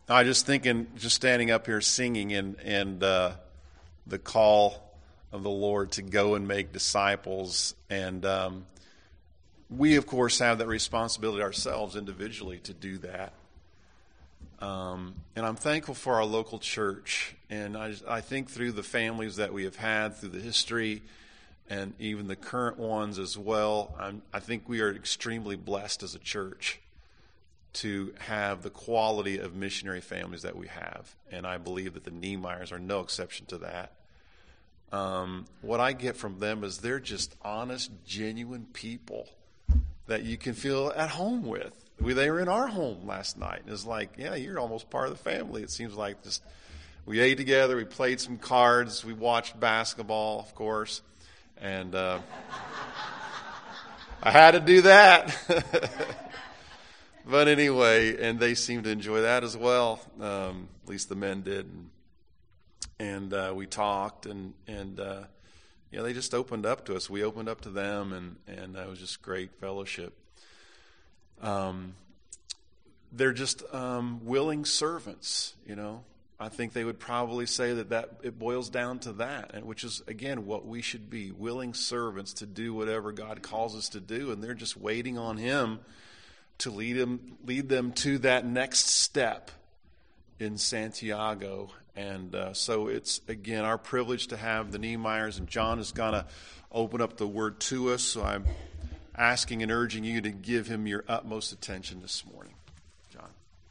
I just thinking, just standing up here singing and the call of the Lord to go and make disciples. And we, of course, have that responsibility ourselves individually to do that. And I'm thankful for our local church. And I think through the families that we have had, through the history, and even the current ones as well, I think we are extremely blessed as a church to have the quality of missionary families that we have. And I believe that the Niemeyers are no exception to that. What I get from them is they're just honest, genuine people that you can feel at home with. They were in our home last night. And it's like, yeah, you're almost part of the family. It seems like just we ate together, we played some cards, we watched basketball, of course. And I had to do that. But anyway, and they seemed to enjoy that as well. At least the men did. And we talked, and they just opened up to us. We opened up to them, and it was just great fellowship. They're just willing servants, I think they would probably say that it boils down to that, and which is, again, what we should be, willing servants to do whatever God calls us to do, and they're just waiting on Him to lead them to that next step in Santiago. And so it's, again, our privilege to have the Niemeyers, and John is going to open up the Word to us, so I'm asking and urging you to give him your utmost attention this morning. John.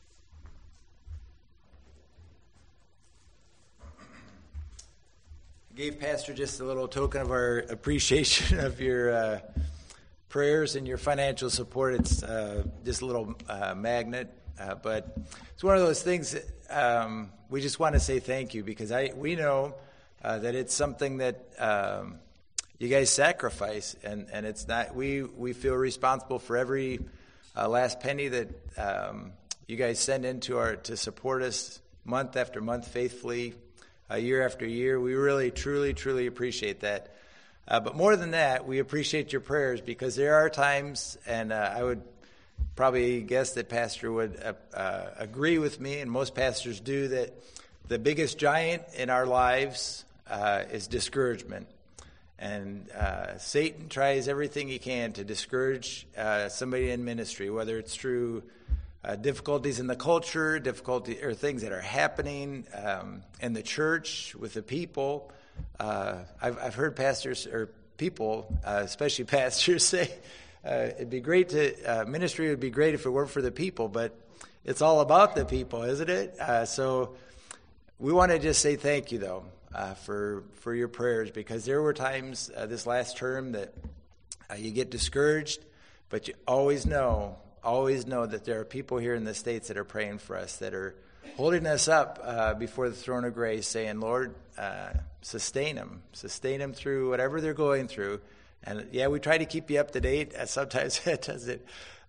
I gave Pastor just a little token of our appreciation of your prayers and your financial support. It's just a little magnet, but it's one of those things that we just want to say thank you, because we know that it's something that you guys sacrifice, and it's not, we feel responsible for every last penny that you guys send to support us month after month faithfully, year after year. We really, truly, truly appreciate that. But more than that, we appreciate your prayers, because there are times, and I would probably guess that Pastor would agree with me, and most pastors do, that the biggest giant in our lives is discouragement. And Satan tries everything he can to discourage somebody in ministry, whether it's through difficulties in the culture, difficulty or things that are happening in the church with the people. I've heard pastors or people, especially pastors, say it'd be great ministry would be great if it weren't for the people, but it's all about the people, isn't it? So we want to just say thank you, though. For your prayers, because there were times this last term that you get discouraged, but you always know that there are people here in the States that are praying for us, that are holding us up before the throne of grace, saying, Lord, sustain them through whatever they're going through. And yeah, we try to keep you up to date. Sometimes it doesn't.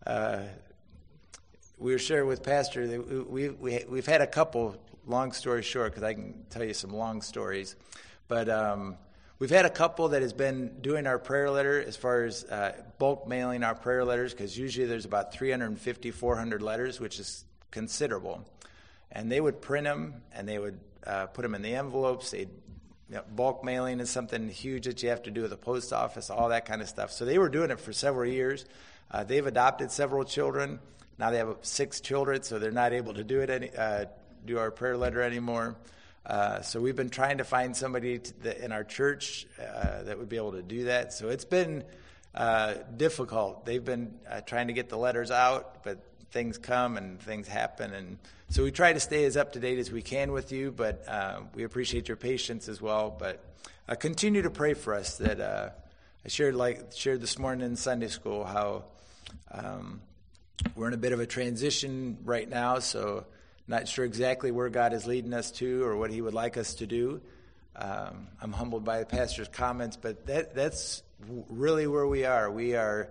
We were sharing with Pastor that we've had a couple. Long story short, because I can tell you some long stories, but we've had a couple that has been doing our prayer letter as far as bulk mailing our prayer letters, because usually there's about 350, 400 letters, which is considerable. And they would print them, and they would put them in the envelopes. Bulk mailing is something huge that you have to do with the post office, all that kind of stuff. So they were doing it for several years. They've adopted several children. Now they have 6 children, so they're not able to do it do our prayer letter anymore. So we've been trying to find somebody in our church that would be able to do that. So it's been difficult. They've been trying to get the letters out, but things come and things happen. And so we try to stay as up to date as we can with you, but we appreciate your patience as well. But continue to pray for us. That I shared this morning in Sunday school how we're in a bit of a transition right now, so not sure exactly where God is leading us to or what He would like us to do. I'm humbled by the pastor's comments, but that's really where we are. We are,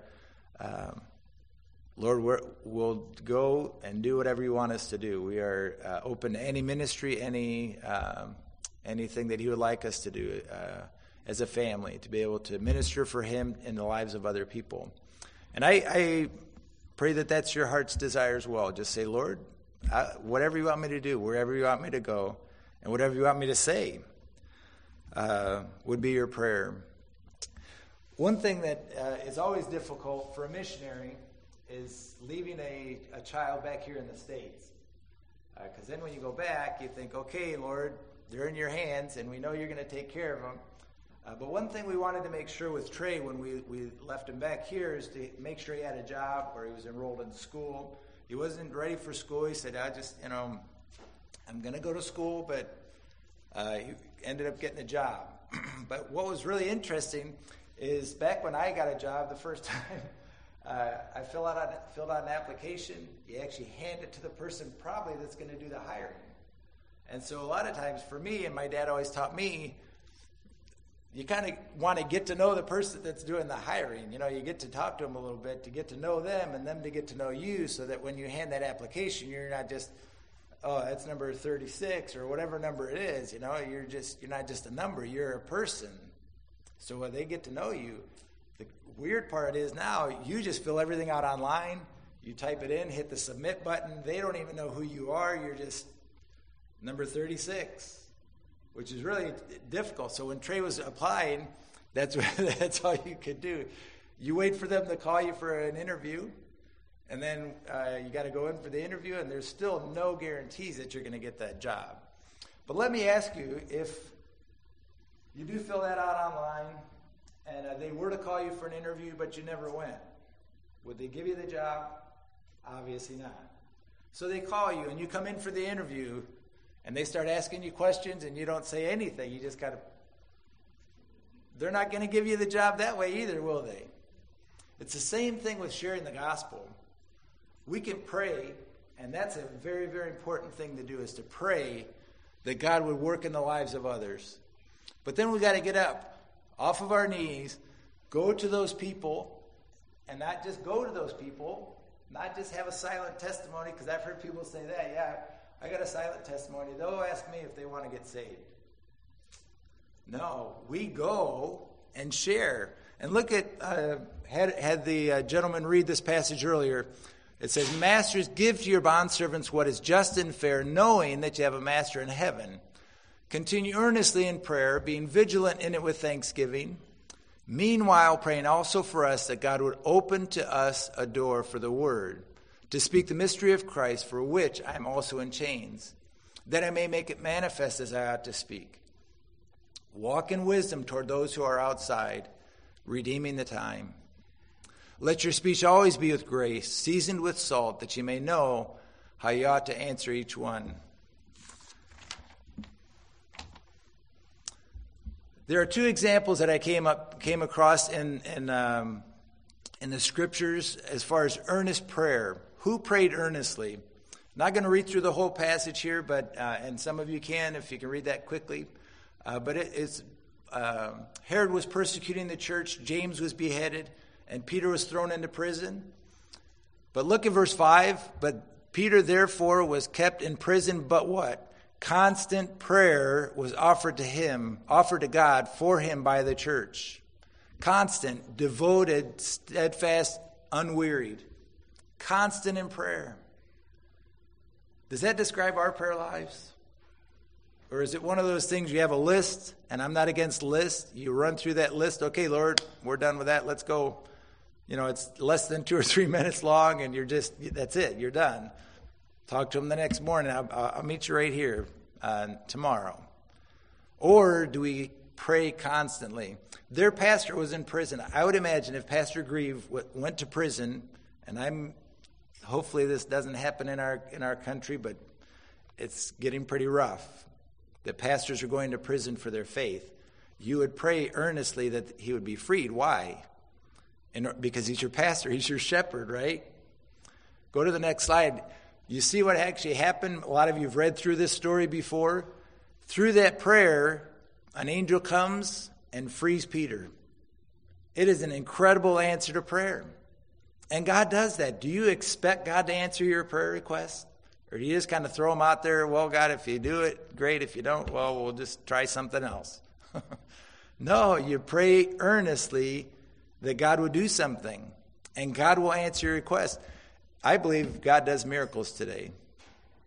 Lord, we'll go and do whatever You want us to do. We are open to any ministry, anything that He would like us to do as a family, to be able to minister for Him in the lives of other people. And I pray that that's your heart's desire as well. Just say, Lord, whatever you want me to do, wherever you want me to go, and whatever you want me to say would be your prayer. One thing that is always difficult for a missionary is leaving a child back here in the States. Because then when you go back, you think, okay, Lord, they're in your hands, and we know you're going to take care of them. But one thing we wanted to make sure with Trey when we left him back here is to make sure he had a job or he was enrolled in school. He wasn't ready for school. He said, I'm going to go to school, but he ended up getting a job. But what was really interesting is back when I got a job the first time, I filled out an application. You actually hand it to the person probably that's going to do the hiring. And so a lot of times for me, and my dad always taught me, you kind of want to get to know the person that's doing the hiring. You get to talk to them a little bit, to get to know them, and them to get to know you, so that when you hand that application, you're not just, oh, that's number 36 or whatever number it is. You're not just a number. You're a person. So when they get to know you, the weird part is now you just fill everything out online. You type it in, hit the submit button. They don't even know who you are. You're just number 36. Which is really difficult. So when Trey was applying, that's all you could do. You wait for them to call you for an interview, and then you got to go in for the interview, and there's still no guarantees that you're going to get that job. But let me ask you, if you do fill that out online, and they were to call you for an interview, but you never went, would they give you the job? Obviously not. So they call you, and you come in for the interview, and they start asking you questions, and you don't say anything. You just got to... They're not going to give you the job that way either, will they? It's the same thing with sharing the gospel. We can pray, and that's a very, very important thing to do, is to pray that God would work in the lives of others. But then we got to get up off of our knees, go to those people, and not just go to those people, not just have a silent testimony, because I've heard people say that, yeah, I got a silent testimony. They'll ask me if they want to get saved. No, we go and share. And look at, had the gentleman read this passage earlier. It says, Masters, give to your bondservants what is just and fair, knowing that you have a master in heaven. Continue earnestly in prayer, being vigilant in it with thanksgiving. Meanwhile, praying also for us that God would open to us a door for the word, to speak the mystery of Christ, for which I am also in chains, that I may make it manifest as I ought to speak. Walk in wisdom toward those who are outside, redeeming the time. Let your speech always be with grace, seasoned with salt, that you may know how you ought to answer each one. There are two examples that I came across in the scriptures as far as earnest prayer. Who prayed earnestly? I'm not going to read through the whole passage here, but and some of you can if you can read that quickly. But it's Herod was persecuting the church, James was beheaded, and Peter was thrown into prison. But look at verse 5. But Peter therefore was kept in prison, but what? Constant prayer was offered to God for him by the church. Constant, devoted, steadfast, unwearied. Constant in prayer. Does that describe our prayer lives? Or is it one of those things you have a list, and I'm not against lists. You run through that list. Okay, Lord, we're done with that. Let's go. It's less than 2 or 3 minutes long, and that's it. You're done. Talk to him the next morning. I'll meet you right here tomorrow. Or do we pray constantly? Their pastor was in prison. I would imagine if Pastor Grieve went to prison, and hopefully this doesn't happen in our country, but it's getting pretty rough. That pastors are going to prison for their faith. You would pray earnestly that he would be freed. Why? Because he's your pastor, he's your shepherd, right? Go to the next slide. You see what actually happened? A lot of you have read through this story before. Through that prayer, an angel comes and frees Peter. It is an incredible answer to prayer. And God does that. Do you expect God to answer your prayer request? Or do you just kind of throw them out there? Well, God, if you do it, great. If you don't, well, we'll just try something else. No, you pray earnestly that God will do something. And God will answer your request. I believe God does miracles today.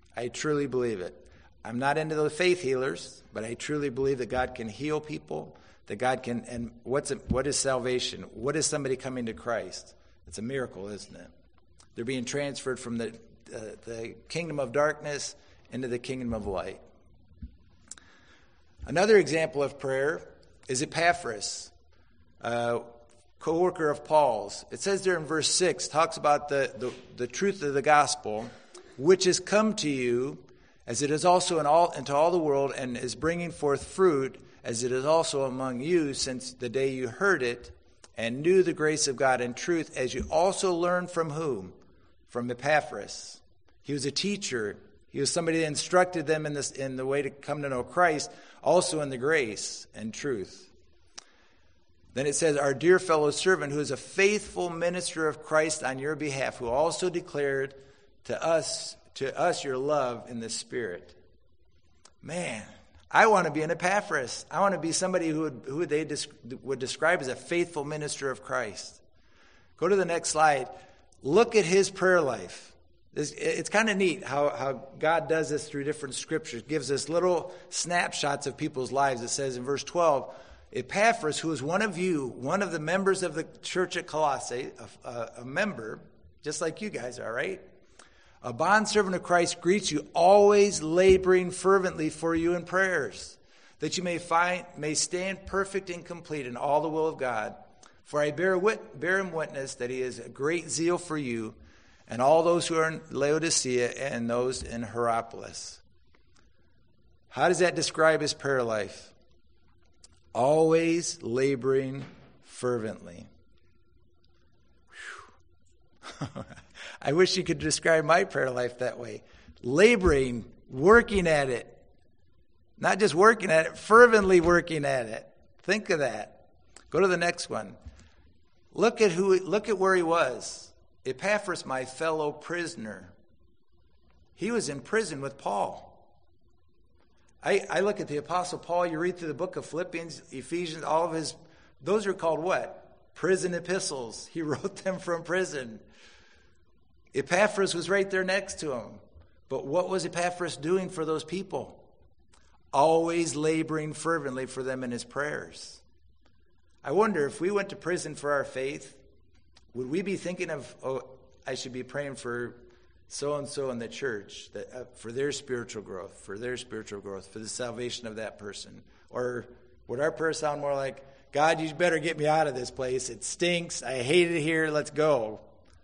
I truly believe it. I'm not into the faith healers, but I truly believe that God can heal people, that God can, and what is salvation? What is somebody coming to Christ? It's a miracle, isn't it? They're being transferred from the kingdom of darkness into the kingdom of light. Another example of prayer is Epaphras, a co-worker of Paul's. It says there in verse 6, talks about the truth of the gospel, which has come to you, as it is also into all the world, and is bringing forth fruit, as it is also among you, since the day you heard it, and knew the grace of God in truth, as you also learned from whom? From Epaphras. He was a teacher. He was somebody that instructed them in the way to come to know Christ, also in the grace and truth. Then it says, our dear fellow servant, who is a faithful minister of Christ on your behalf, who also declared to us your love in the Spirit. Man, I want to be an Epaphras. I want to be somebody who they would describe as a faithful minister of Christ. Go to the next slide. Look at his prayer life. It's kind of neat how God does this through different scriptures. Gives us little snapshots of people's lives. It says in verse 12, Epaphras, who is one of the members of the church at Colossae, a member, just like you guys are, right? A bondservant of Christ greets you, always laboring fervently for you in prayers, that you may stand perfect and complete in all the will of God. For I bear him witness that he has a great zeal for you and all those who are in Laodicea and those in Hierapolis. How does that describe his prayer life? Always laboring fervently. I wish you could describe my prayer life that way. Laboring, working at it. Not just working at it, fervently working at it. Think of that. Go to the next one. Look at where he was. Epaphras, my fellow prisoner. He was in prison with Paul. I look at the Apostle Paul, you read through the book of Philippians, Ephesians, all of his, those are called what? Prison epistles. He wrote them from prison. Epaphras was right there next to him. But what was Epaphras doing for those people? Always laboring fervently for them in his prayers. I wonder if we went to prison for our faith, would we be thinking of, I should be praying for so-and-so in the church, for their spiritual growth, for the salvation of that person? Or would our prayer sound more like, God, you better get me out of this place. It stinks. I hate it here. Let's go.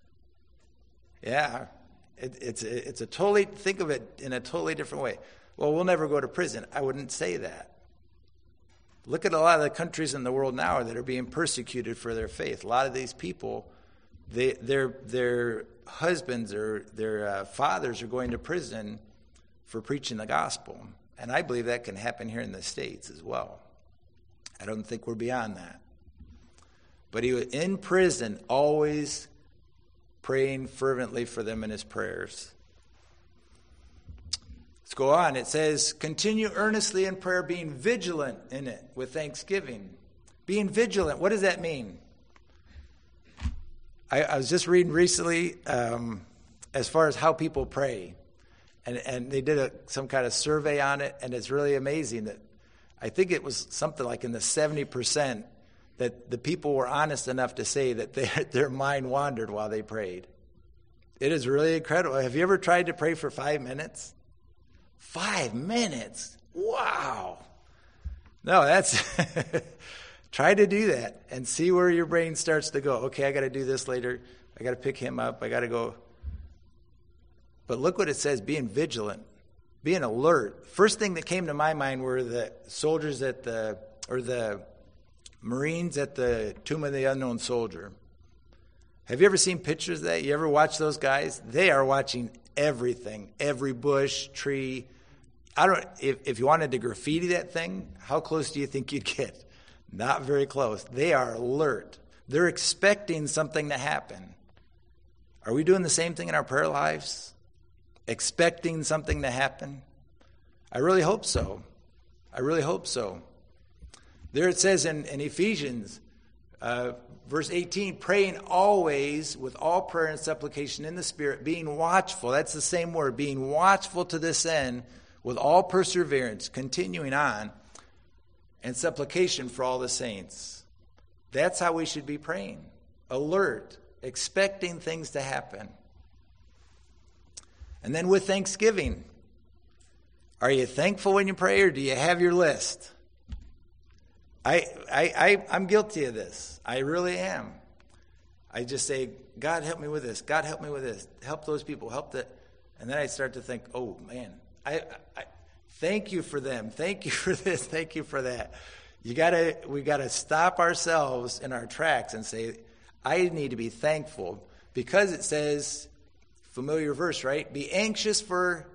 Yeah, it's a totally, think of it in a totally different way. Well, we'll never go to prison. I wouldn't say that. Look at a lot of the countries in the world now that are being persecuted for their faith. A lot of these people, their husbands or their fathers are going to prison for preaching the gospel. And I believe that can happen here in the States as well. I don't think we're beyond that. But he was in prison, always praying fervently for them in his prayers. Let's go on. It says, continue earnestly in prayer, being vigilant in it with thanksgiving. Being vigilant, what does that mean? I was just reading recently as far as how people pray. And they did some kind of survey on it, and it's really amazing that I think it was something like in the 70% that the people were honest enough to say that their mind wandered while they prayed. It is really incredible. Have you ever tried to pray for 5 minutes? 5 minutes? Wow. No, that's... Try to do that and see where your brain starts to go. Okay, I got to do this later. I got to pick him up. I got to go. But look what it says, being vigilant, being alert. First thing that came to my mind were the soldiers the Marines at the Tomb of the Unknown Soldier. Have you ever seen pictures of that? You ever watch those guys? They are watching everything, every bush, tree. If you wanted to graffiti that thing, how close do you think you'd get? Not very close. They are alert. They're expecting something to happen. Are we doing the same thing in our prayer lives? Expecting something to happen? I really hope so. I really hope so. There it says in Ephesians, Verse 18, praying always with all prayer and supplication in the Spirit, being watchful. That's the same word, being watchful to this end with all perseverance, continuing on, and supplication for all the saints. That's how we should be praying. Alert, expecting things to happen. And then with thanksgiving. Are you thankful when you pray, or do you have your list? I'm guilty of this. I really am. I just say, God, help me with this. God, help me with this. Help those people. Help that. And then I start to think, oh, man, I thank you for them. Thank you for this. Thank you for that. We gotta stop ourselves in our tracks and say, I need to be thankful, because it says, familiar verse, right? Be anxious for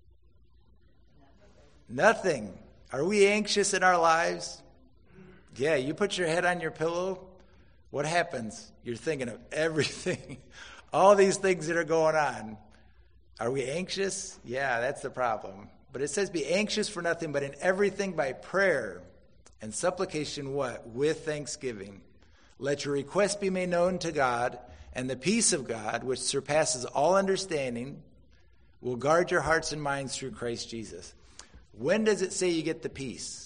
nothing. Are we anxious in our lives? Yeah, you put your head on your pillow, what happens? You're thinking of everything, all these things that are going on. Are we anxious? Yeah, that's the problem. But it says be anxious for nothing, but in everything by prayer and supplication, what? With thanksgiving. Let your requests be made known to God, and the peace of God, which surpasses all understanding, will guard your hearts and minds through Christ Jesus. When does it say you get the peace?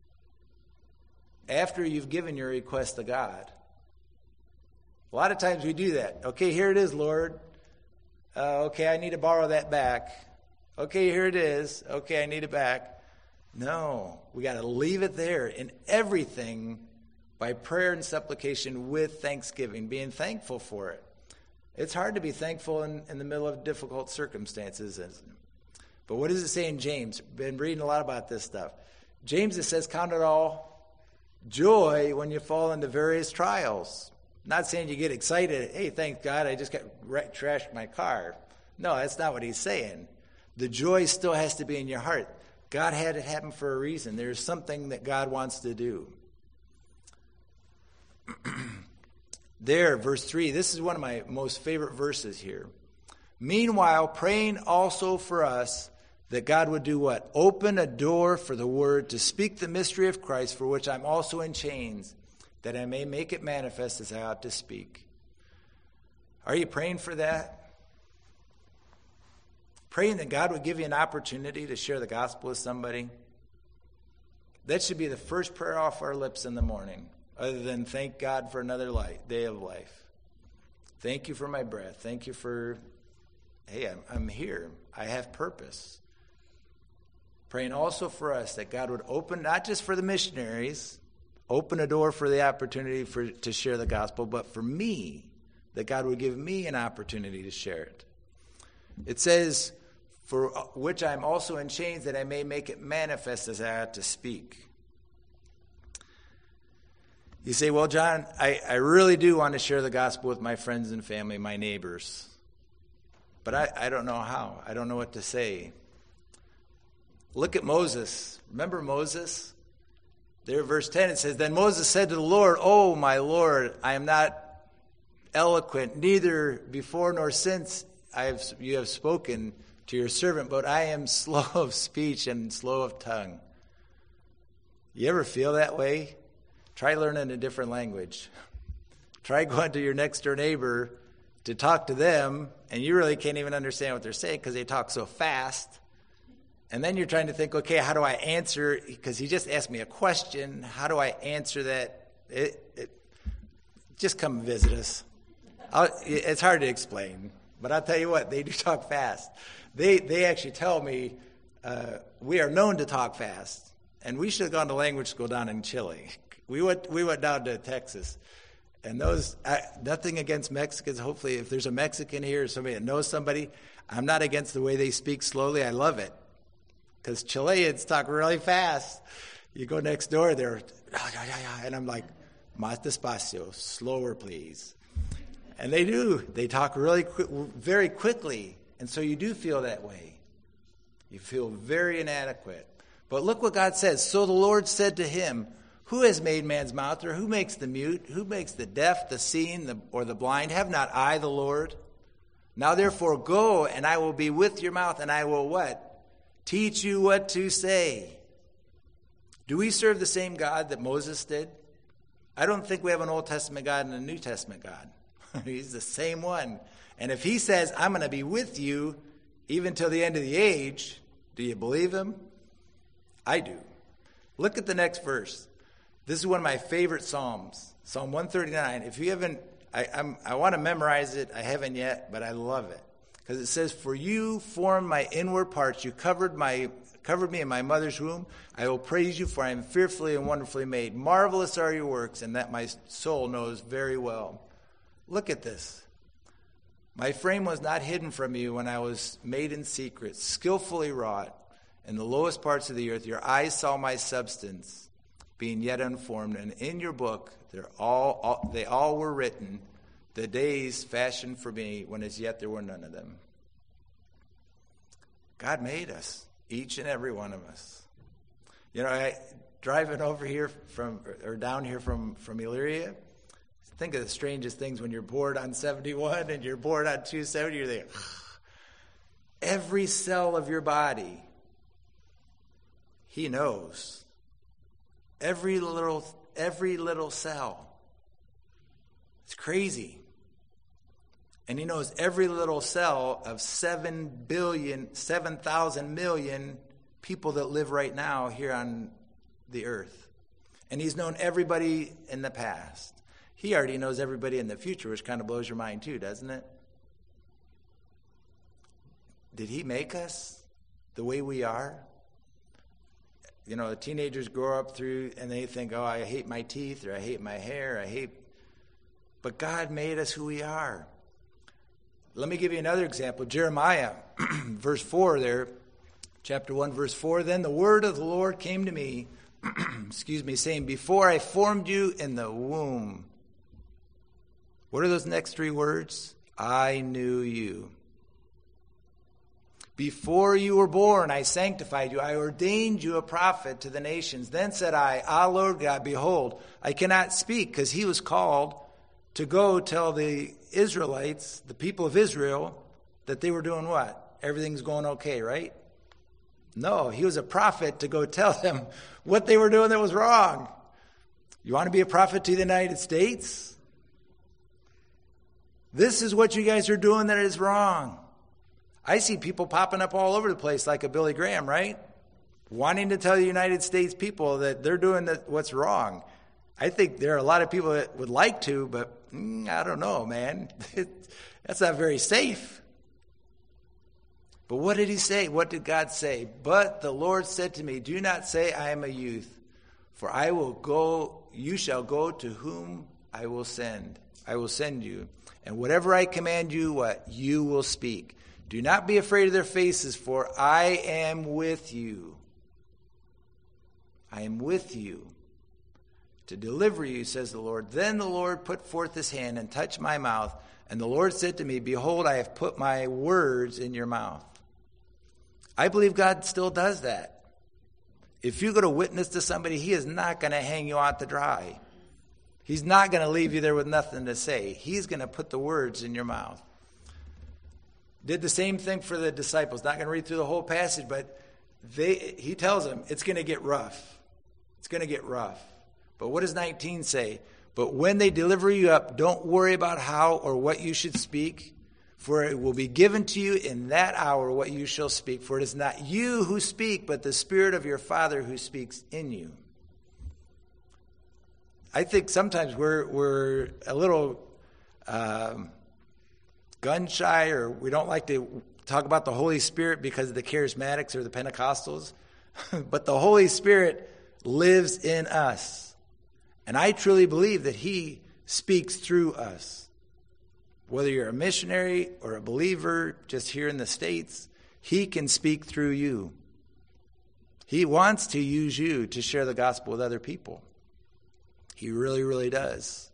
After you've given your request to God. A lot of times we do that. Okay, here it is, Lord. Okay, I need to borrow that back. Okay, here it is. Okay, I need it back. No, we got to leave it there in everything by prayer and supplication with thanksgiving, being thankful for it. It's hard to be thankful in the middle of difficult circumstances. But what does it say in James? Been reading a lot about this stuff. James, it says, count it all joy when you fall into various trials. Not saying you get excited, hey, thank God, I just got trashed my car. No, that's not what he's saying. The joy still has to be in your heart. God had it happen for a reason. There's something that God wants to do. There, verse 3, this is one of my most favorite verses here. Meanwhile, praying also for us that God would do what? Open a door for the word to speak the mystery of Christ, for which I'm also in chains, that I may make it manifest as I ought to speak. Are you praying for that? Praying that God would give you an opportunity to share the gospel with somebody? That should be the first prayer off our lips in the morning, other than thank God for another day of life. Thank you for my breath. Thank you for, hey, I'm here. I have purpose. Praying also for us that God would open, not just for the missionaries, open a door for the opportunity to share the gospel, but for me, that God would give me an opportunity to share it. It says, for which I'm also in chains, that I may make it manifest as I ought to speak. You say, well, John, I really do want to share the gospel with my friends and family, my neighbors. But I don't know how. I don't know what to say. Look at Moses. Remember Moses? There, verse 10, it says, Then Moses said to the Lord, Oh, my Lord, I am not eloquent, neither before nor since you have spoken to your servant, but I am slow of speech and slow of tongue. You ever feel that way? Try learning a different language. Try going to your next door neighbor to talk to them, and you really can't even understand what they're saying because they talk so fast. And then you're trying to think, okay, how do I answer? Because he just asked me a question. How do I answer that? Just come visit us. It's hard to explain, but I'll tell you what, they do talk fast. They actually tell me we are known to talk fast, and we should have gone to language school down in Chile. We went down to Texas, and nothing against Mexicans. Hopefully, if there's a Mexican here or somebody that knows somebody, I'm not against the way they speak slowly. I love it. Because Chileans talk really fast. You go next door, they're, and I'm like, más despacio, slower, please. And they do. They talk really very quickly. And so you do feel that way. You feel very inadequate. But look what God says. So the Lord said to him, Who has made man's mouth, or who makes the mute? Who makes the deaf, the seeing, or the blind? Have not I the Lord? Now therefore go, and I will be with your mouth, and I will what? Teach you what to say. Do we serve the same God that Moses did? I don't think we have an Old Testament God and a New Testament God. He's the same one. And if he says, I'm going to be with you even till the end of the age, do you believe him? I do. Look at the next verse. This is one of my favorite Psalms, Psalm 139. If you haven't, I want to memorize it. I haven't yet, but I love it. Because it says, for you formed my inward parts. You covered me in my mother's womb. I will praise you, for I am fearfully and wonderfully made. Marvelous are your works, and that my soul knows very well. Look at this. My frame was not hidden from you when I was made in secret, skillfully wrought in the lowest parts of the earth. Your eyes saw my substance, being yet unformed, and in your book they all were written, the days fashioned for me, when as yet there were none of them. God made us, each and every one of us. You know, driving over here down here from Elyria, think of the strangest things when you're bored on 71 and you're bored on 270. You're there. Every cell of your body, he knows. Every little cell. It's crazy. And he knows every little cell of 7,000 million people that live right now here on the earth. And he's known everybody in the past. He already knows everybody in the future, which kind of blows your mind too, doesn't it? Did he make us the way we are? You know, the teenagers grow up through and they think, oh, I hate my teeth, or I hate my hair, But God made us who we are. Let me give you another example. Jeremiah, verse 4 there, chapter 1, verse 4. Then the word of the Lord came to me, saying, before I formed you in the womb. What are those next three words? I knew you. Before you were born, I sanctified you. I ordained you a prophet to the nations. Then said I, Lord God, behold, I cannot speak, because he was called to go tell the Israelites, the people of Israel, that they were doing what? Everything's going okay, right? No, he was a prophet to go tell them what they were doing that was wrong. You want to be a prophet to the United States? This is what you guys are doing that is wrong. I see people popping up all over the place like a Billy Graham, right? Wanting to tell the United States people that they're doing what's wrong. I think there are a lot of people that would like to, but I don't know, man. That's not very safe. But what did he say? What did God say? But the Lord said to me, do not say I am a youth, for I will go, you shall go to whom I will send. I will send you. And whatever I command you, what? You will speak. Do not be afraid of their faces, for I am with you. I am with you to deliver you, says the Lord. Then the Lord put forth his hand and touched my mouth. And the Lord said to me, behold, I have put my words in your mouth. I believe God still does that. If you go to witness to somebody, he is not going to hang you out to dry. He's not going to leave you there with nothing to say. He's going to put the words in your mouth. Did the same thing for the disciples. Not going to read through the whole passage, but he tells them it's going to get rough. It's going to get rough. But what does 19 say? But when they deliver you up, don't worry about how or what you should speak, for it will be given to you in that hour what you shall speak. For it is not you who speak, but the Spirit of your Father who speaks in you. I think sometimes we're a little gun shy, or we don't like to talk about the Holy Spirit because of the charismatics or the Pentecostals. But the Holy Spirit lives in us. And I truly believe that he speaks through us. Whether you're a missionary or a believer just here in the States, he can speak through you. He wants to use you to share the gospel with other people. He really, really does.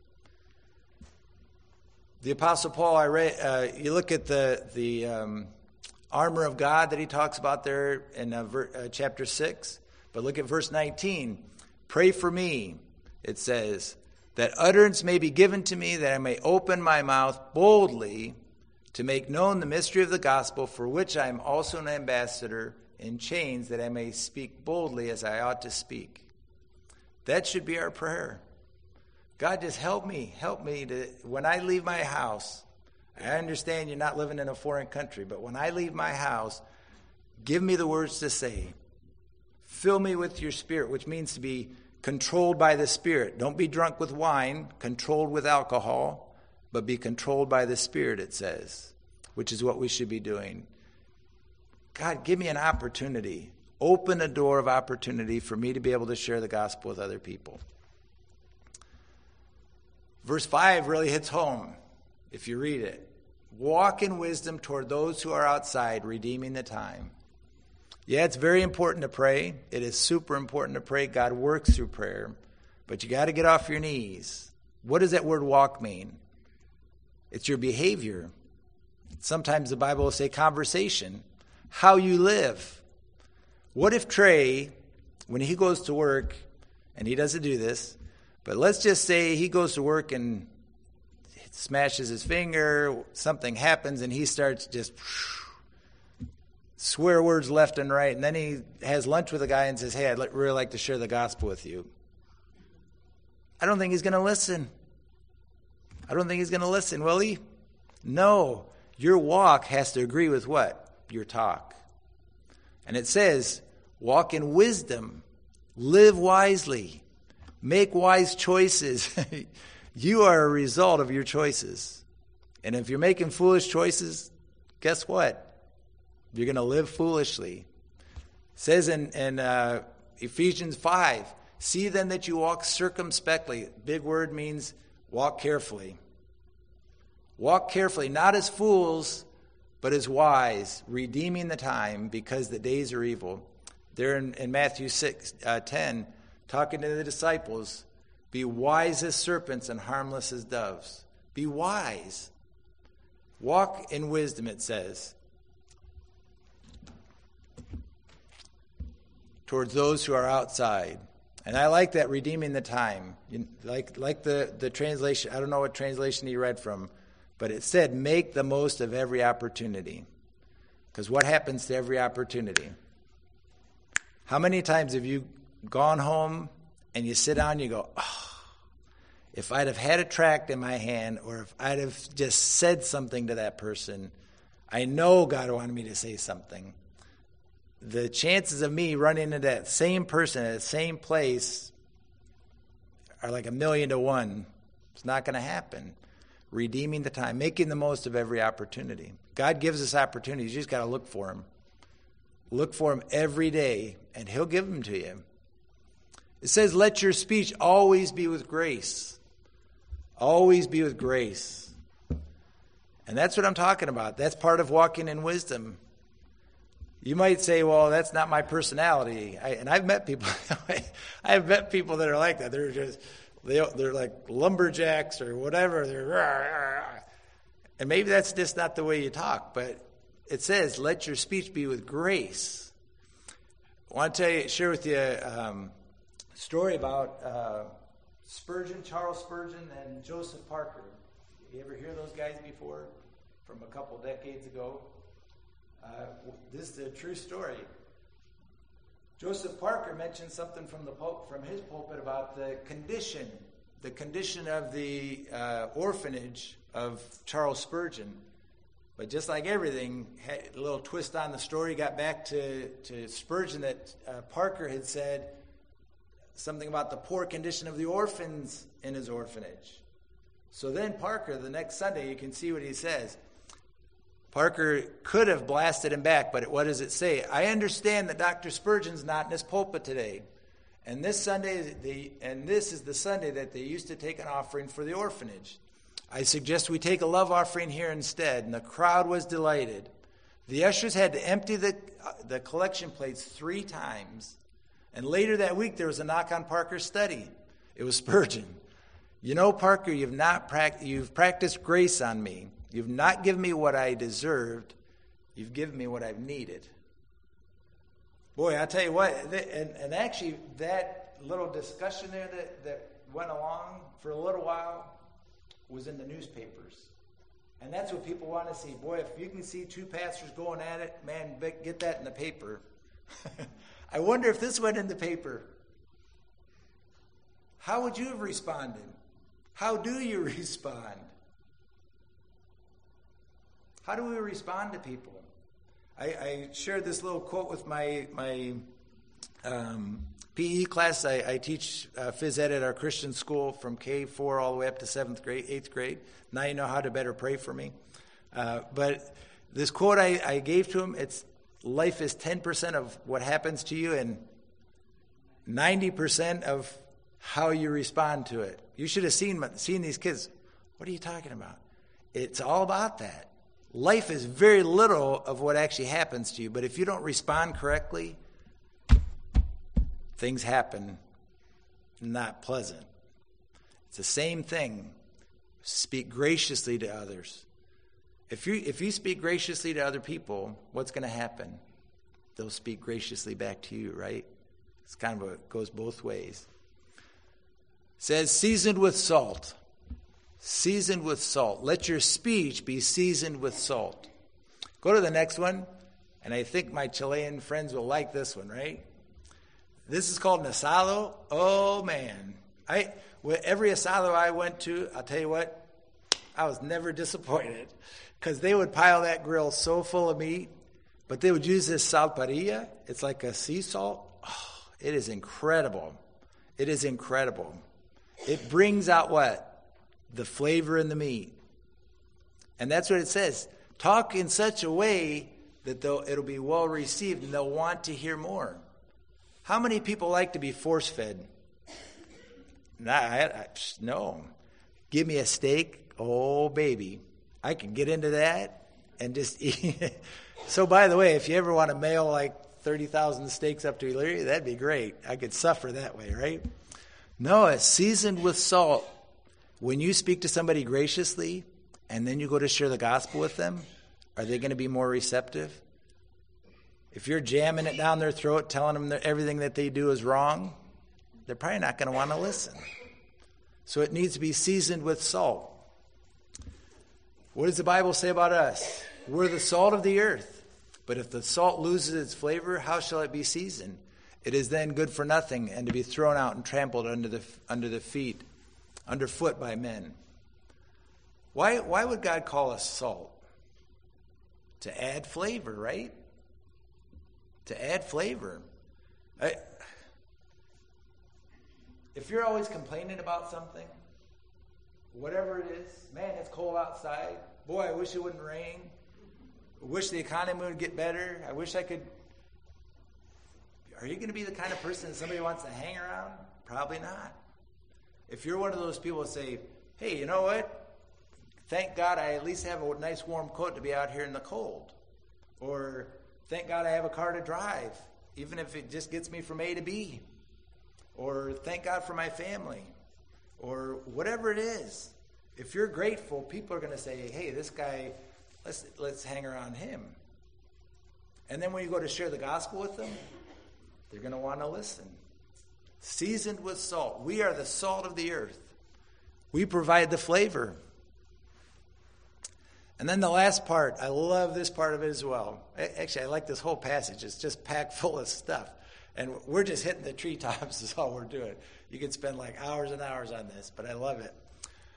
The Apostle Paul, you look at the armor of God that he talks about there in chapter 6, but look at verse 19. Pray for me, it says, that utterance may be given to me, that I may open my mouth boldly to make known the mystery of the gospel, for which I am also an ambassador in chains, that I may speak boldly as I ought to speak. That should be our prayer. God, just help me to, when I leave my house, I understand you're not living in a foreign country, but when I leave my house, give me the words to say. Fill me with your Spirit, which means to be controlled by the Spirit. Don't be drunk with wine, controlled with alcohol, but be controlled by the Spirit, it says, which is what we should be doing. God, give me an opportunity. Open a door of opportunity for me to be able to share the gospel with other people. Verse 5 really hits home if you read it. Walk in wisdom toward those who are outside, redeeming the time. Yeah, it's very important to pray. It is super important to pray. God works through prayer. But you got to get off your knees. What does that word walk mean? It's your behavior. Sometimes the Bible will say conversation. How you live. What if Trey, when he goes to work, and he doesn't do this, but let's just say he goes to work and smashes his finger, something happens, and he starts just swear words left and right, and then he has lunch with a guy and says, hey, I'd really like to share the gospel with you. I don't think he's going to listen. Will he? No. Your walk has to agree with what? Your talk. And it says, walk in wisdom, live wisely, make wise choices. You are a result of your choices. And if you're making foolish choices, guess what? You're going to live foolishly. It says in Ephesians 5, see then that you walk circumspectly. Big word means walk carefully. Walk carefully, not as fools, but as wise, redeeming the time because the days are evil. There in Matthew 6:10, talking to the disciples, be wise as serpents and harmless as doves. Be wise. Walk in wisdom, it says, towards those who are outside. And I like that, redeeming the time. Like the translation, I don't know what translation you read from, but it said, make the most of every opportunity. Because what happens to every opportunity? How many times have you gone home and you sit down and you go, oh, if I'd have had a tract in my hand, or if I'd have just said something to that person, I know God wanted me to say something. The chances of me running into that same person at the same place are like 1,000,000 to 1. It's not going to happen. Redeeming the time, making the most of every opportunity. God gives us opportunities. You just got to look for them. Look for them every day, and he'll give them to you. It says, let your speech always be with grace. Always be with grace. And that's what I'm talking about. That's part of walking in wisdom. You might say, well, that's not my personality. And I've met people that way. I've met people that are like that. They're like lumberjacks or whatever. And maybe that's just not the way you talk. But it says, let your speech be with grace. I want to share with you a story about Spurgeon, Charles Spurgeon, and Joseph Parker. You ever hear those guys before? From a couple decades ago. This is a true story. Joseph Parker mentioned something from his pulpit about the condition of the orphanage of Charles Spurgeon. But just like everything, had a little twist on the story. Got back to Spurgeon that Parker had said something about the poor condition of the orphans in his orphanage. So then Parker, the next Sunday, you can see what he says. Parker could have blasted him back, but what does it say? I understand that Dr. Spurgeon's not in his pulpit today. And this is the Sunday that they used to take an offering for the orphanage. I suggest we take a love offering here instead. And the crowd was delighted. The ushers had to empty the collection plates 3 times. And later that week, there was a knock on Parker's study. It was Spurgeon. You know, Parker, you've practiced grace on me. You've not given me what I deserved. You've given me what I've needed. Boy, I'll tell you what, and actually that little discussion there that went along for a little while was in the newspapers. And that's what people want to see. Boy, if you can see 2 pastors going at it, man, get that in the paper. I wonder if this went in the paper. How would you have responded? How do you respond? How do we respond to people? I shared this little quote with my PE class. I teach phys ed at our Christian school from K4 all the way up to 7th grade, 8th grade. Now you know how to better pray for me. But this quote I gave to him, it's life is 10% of what happens to you and 90% of how you respond to it. You should have seen these kids. What are you talking about? It's all about that. Life is very little of what actually happens to you, but if you don't respond correctly, things happen not pleasant. It's the same thing. Speak graciously to others. If you speak graciously to other people, what's going to happen? They'll speak graciously back to you, right? It's kind of it goes both ways. It says, seasoned with salt. Seasoned with salt. Let your speech be seasoned with salt. Go to the next one, and I think my Chilean friends will like this one, right? This is called an asado. Oh, man. Every asado I went to, I'll tell you what, I was never disappointed because they would pile that grill so full of meat, but they would use this salparilla. It's like a sea salt. Oh, it is incredible. It is incredible. It brings out what? The flavor in the meat. And that's what it says. Talk in such a way that it'll be well received and they'll want to hear more. How many people like to be force-fed? No. Give me a steak. Oh, baby. I can get into that and just eat it. So, by the way, if you ever want to mail like 30,000 steaks up to Elyria, that'd be great. I could suffer that way, right? No, it's seasoned with salt. When you speak to somebody graciously and then you go to share the gospel with them, are they going to be more receptive? If you're jamming it down their throat, telling them that everything that they do is wrong, they're probably not going to want to listen. So it needs to be seasoned with salt. What does the Bible say about us? We're the salt of the earth. But if the salt loses its flavor, how shall it be seasoned? It is then good for nothing and to be thrown out and trampled underfoot by men. Why would God call us salt? To add flavor, right? To add flavor. If you're always complaining about something, whatever it is, man, it's cold outside. Boy, I wish it wouldn't rain. I wish the economy would get better. I wish I could. Are you going to be the kind of person that somebody wants to hang around? Probably not. If you're one of those people that say, hey, you know what? Thank God I at least have a nice warm coat to be out here in the cold. Or thank God I have a car to drive, even if it just gets me from A to B. Or thank God for my family. Or whatever it is. If you're grateful, people are going to say, hey, this guy, let's hang around him. And then when you go to share the gospel with them, they're going to want to listen. Seasoned with salt. We are the salt of the earth. We provide the flavor. And then the last part, I love this part of it as well. Actually, I like this whole passage. It's just packed full of stuff. And we're just hitting the treetops is all we're doing. You could spend like hours and hours on this, but I love it.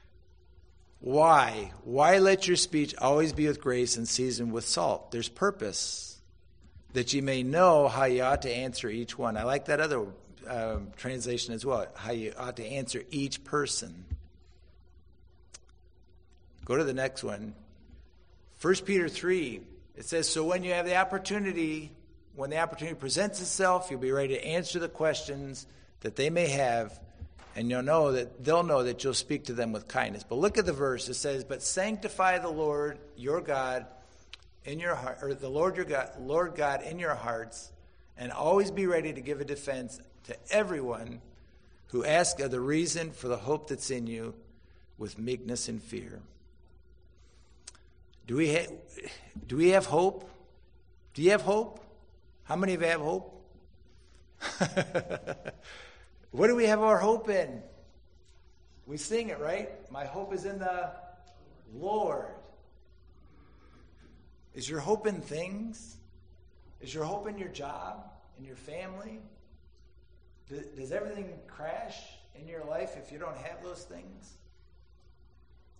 Why? Why let your speech always be with grace and seasoned with salt? There's purpose, that you may know how you ought to answer each one. I like that other translation as well, how you ought to answer each person. Go to the next one. 1 Peter 3, it says, so when you have the opportunity, when the opportunity presents itself, you'll be ready to answer the questions that they may have, and they'll know that you'll speak to them with kindness. But look at the verse. It says, but sanctify the Lord your God in your heart, or the Lord God in your hearts, and always be ready to give a defense to everyone who asks of the reason for the hope that's in you with meekness and fear. Do we have hope? Do you have hope? How many of you have hope? What do we have our hope in? We sing it, right? My hope is in the Lord. Is your hope in things? Is your hope in your job, in your family? Does everything crash in your life if you don't have those things?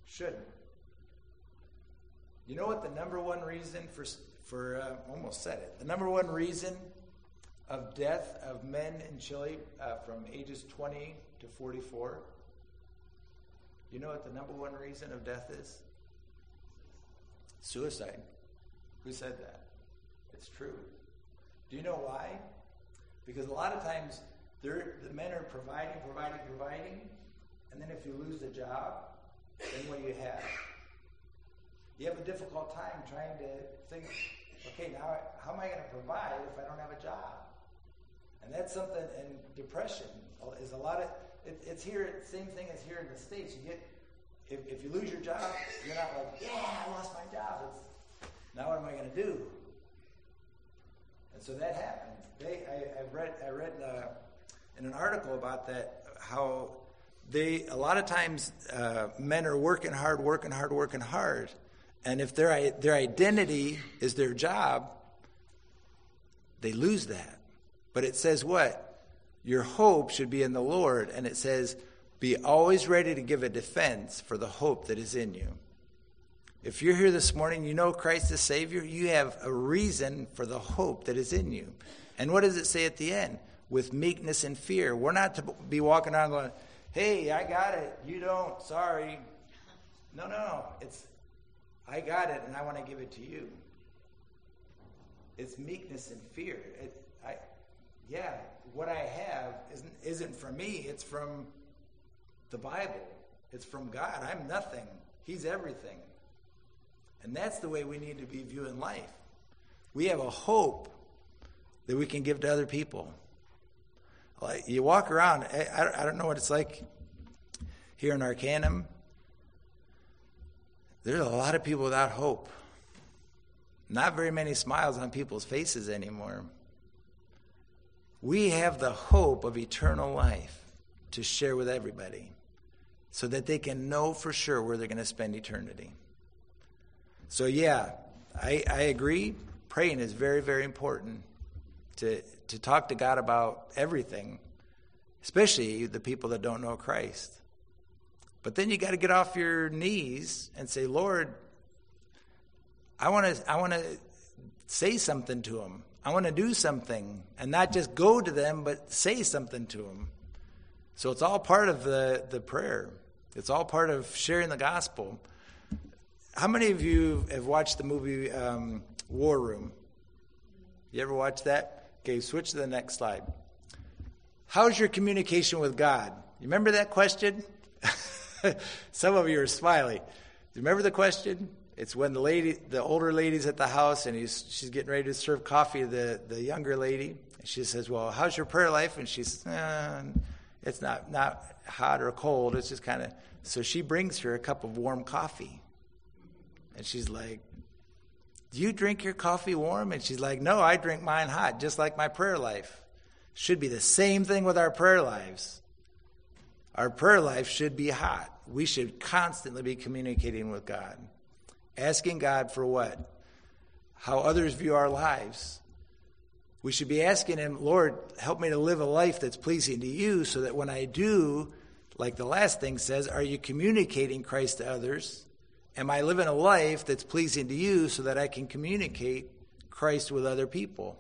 Shouldn't. You know what the number one reason for almost said it. The number one reason of death of men in Chile from ages 20 to 44. You know what the number one reason of death is? Suicide. Who said that? It's true. Do you know why? Because a lot of times the men are providing, and then if you lose the job, then what do you have? You have a difficult time trying to think, okay, now how am I going to provide if I don't have a job? And that's something, and depression is a lot of, it's here, same thing as here in the States. You get, if you lose your job, you're not like, yeah, I lost my job. It's, now what am I going to do? And so that happened. I read in an article about that, how a lot of times men are working hard, and if their identity is their job, they lose that. But it says what? Your hope should be in the Lord, and it says, be always ready to give a defense for the hope that is in you. If you're here this morning, you know Christ is Savior, you have a reason for the hope that is in you. And what does it say at the end? With meekness and fear. We're not to be walking around going, hey, I got it, you don't, sorry. No, it's, I got it and I want to give it to you. It's meekness and fear. What I have isn't from me, it's from the Bible. It's from God. I'm nothing. He's everything. And that's the way we need to be viewing life. We have a hope that we can give to other people. Like you walk around, I don't know what it's like here in Arcanum. There's a lot of people without hope. Not very many smiles on people's faces anymore. We have the hope of eternal life to share with everybody so that they can know for sure where they're going to spend eternity. So I agree. Praying is very, very important to talk to God about everything, especially the people that don't know Christ. But then you got to get off your knees and say, Lord, I want to say something to them. I want to do something, and not just go to them, but say something to them. So it's all part of the prayer. It's all part of sharing the gospel. How many of you have watched the movie War Room? You ever watch that? Okay, switch to the next slide. How's your communication with God? You remember that question? Some of you are smiling. Do you remember the question? It's when the older lady's at the house and she's getting ready to serve coffee to the younger lady. And she says, well, how's your prayer life? And she says, it's not hot or cold. It's just kind of, so she brings her a cup of warm coffee. And she's like, do you drink your coffee warm? And she's like, no, I drink mine hot, just like my prayer life. Should be the same thing with our prayer lives. Our prayer life should be hot. We should constantly be communicating with God. Asking God for what? How others view our lives. We should be asking Him, Lord, help me to live a life that's pleasing to you so that when I do, like the last thing says, are you communicating Christ to others? Am I living a life that's pleasing to you so that I can communicate Christ with other people?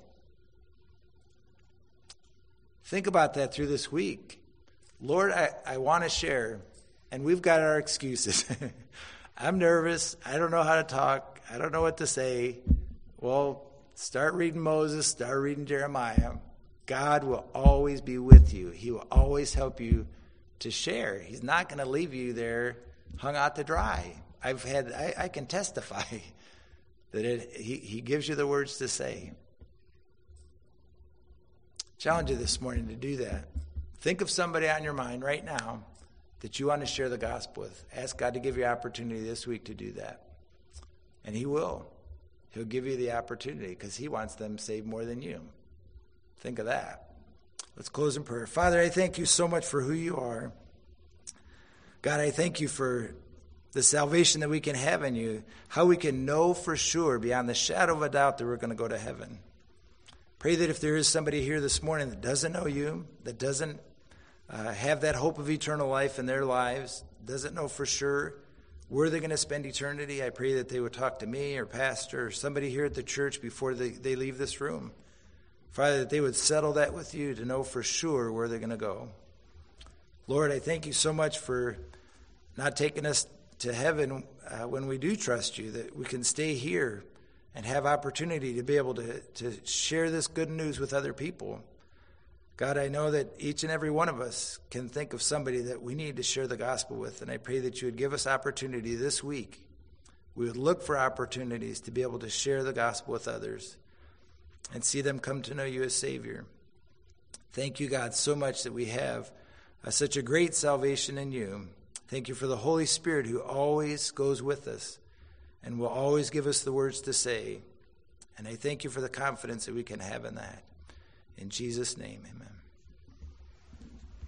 Think about that through this week. Lord, I want to share, and we've got our excuses. I'm nervous. I don't know how to talk. I don't know what to say. Well, start reading Moses. Start reading Jeremiah. God will always be with you. He will always help you to share. He's not going to leave you there hung out to dry. I can testify that he gives you the words to say. Challenge you this morning to do that. Think of somebody on your mind right now that you want to share the gospel with. Ask God to give you opportunity this week to do that. And He will. He'll give you the opportunity because He wants them saved more than you. Think of that. Let's close in prayer. Father, I thank you so much for who you are. God, I thank you for the salvation that we can have in you, how we can know for sure beyond the shadow of a doubt that we're going to go to heaven. Pray that if there is somebody here this morning that doesn't know you, that doesn't have that hope of eternal life in their lives, doesn't know for sure where they're going to spend eternity. I pray that they would talk to me or pastor or somebody here at the church before they leave this room. Father, that they would settle that with you to know for sure where they're going to go. Lord, I thank you so much for not taking us to heaven when we do trust you, that we can stay here and have opportunity to be able to share this good news with other people. God, I know that each and every one of us can think of somebody that we need to share the gospel with, and I pray that you would give us opportunity this week. We would look for opportunities to be able to share the gospel with others and see them come to know you as Savior. Thank you, God, so much that we have such a great salvation in you. Thank you for the Holy Spirit who always goes with us and will always give us the words to say. And I thank you for the confidence that we can have in that. In Jesus' name, amen.